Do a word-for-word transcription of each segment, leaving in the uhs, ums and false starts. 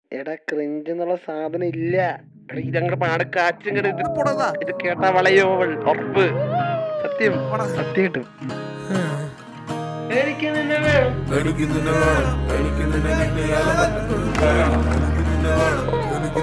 എടാ ക്രിഞ്ച് എന്നുള്ള സാധനം ഇല്ല. ഇതങ്ങടെ പാട് കാറ്റും ഇത് കേട്ടാ വളയോ ഉറപ്പ്. സത്യം സത്യമായിട്ടും എനിക്ക് നിന്നെ വേണം, എനിക്ക് നിന്നെ വേണം, എനിക്ക് നിന്നെ കിട്ടിയാലും എനിക്ക് നിന്നെ വേണം, എനിക്ക്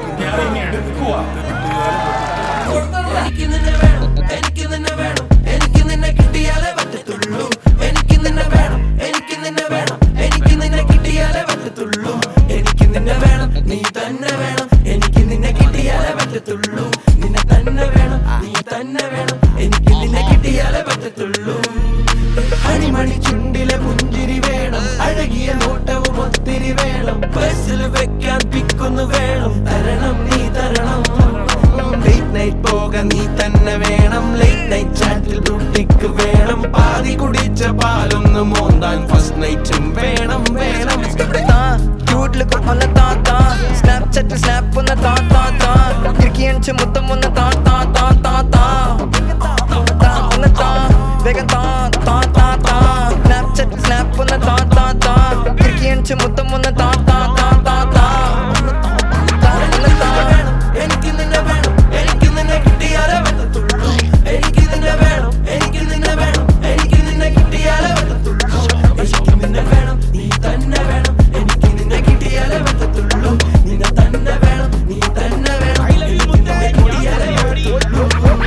നിന്നെ വേണം, എനിക്ക് നിന്നെ വേണം, എനിക്ക് നിന്നെ കിട്ടിയാലേ പറ്റത്തുള്ളൂ. എനിക്ക് നിന്നെ വേണം, എനിക്ക് നിന്നെ വേണം, എനിക്ക് നിന്നെ കിട്ടിയാലേ പറ്റത്തുള്ളൂ. എനിക്ക് നിന്നെ വേണം, നീ തന്നെ വേണം, എനിക്ക് നിന്നെ കിട്ടിയാലേ പറ്റത്തുള്ളൂ. നിന്നെ തന്നെ വേണം, നീ തന്നെ വേണം, എനിക്ക് നിന്നെ കിട്ടിയാലേ പറ്റത്തുള്ളൂ. അണിമണി ചുണ്ടിലെ പുഞ്ചിരി വേണം, അഴകിയ നോട്ടവും ഒത്തിരി വേണം, ബസ്സിൽ വെക്കാൻ പിക്കൊന്നു വേണം, തരണം നീ തരണം. ലേറ്റ് നൈറ്റ് പോകാൻ നീ തന്നെ വേണം, ലേറ്റ് നൈറ്റ് ചാറ്റിൽ ബ്യൂട്ടിക്ക് വേണം, പാതി കുടിച്ച പാലൊന്ന് മോന്താൻ ഫസ്റ്റ് നൈറ്റും വേണം വേണം. ക്യൂട്ട് ലുക്ക് ഒന്ന് താ താ, സ്നാപ്ചാറ്റിൽ സ്നാപ്പ് ഒന്ന് താ താ താ, ഇറുക്കിയടിച്ച് മുത്തം ഒന്ന് താ താ താ താ താ താ ഒന്ന് താ, വേഗം താ താ താ താ, സ്നാപ്ചാറ്റിൽ സ്നാപ്പ് ഒന്ന് താ താ താ, ഇറുക്കിയടിച്ച് മുത്തം ഒന്ന് താ താ താ താ താ ഒന്ന് താ. എനിക്ക് നിന്നെ വേണം, എനിക്ക് നിന്നെ കിട്ടിയാലേ പറ്റത്തുള്ളൂ. എനിക്ക് നിന്നെ വേണം, എനിക്ക് നിന്നെ വേണം, എനിക്ക് നിന്നെ കിട്ടിയാലേ പറ്റത്തുള്ളൂ. എനിക്ക് നിന്നെ വേണം, നീ തന്നെ വേണം, എനിക്ക് നിന്നെ കിട്ടിയാലേ പറ്റത്തുള്ളൂ. നിന്നെ തന്നെ വേണം, നീ തന്നെ വേണം, എനിക്ക് നിന്നെ കിട്ടിയാലേ പറ്റത്തുള്ളൂ.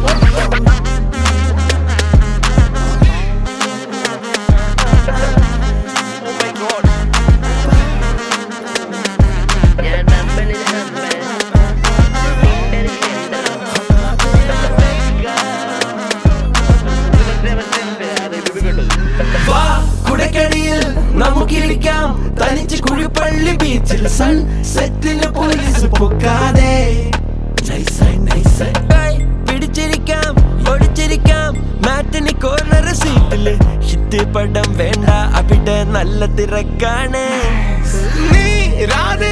കുടക്കടിയിൽ നമുക്കിരിക്കാം തനിച്ച് കുഴിപ്പള്ളി ബീച്ചിൽ, സൺ സെറ്റിന് പോലീസ് പൊക്കാതെ പിടിച്ചിരിക്കാം ഒടിച്ചിരിക്കാം മാറ്റിന് കോർണർ സീറ്റില്. ഹിറ്റ് പടം വേണ്ട, അവിടെ നല്ല തിരക്കാണ്. നീ രാധ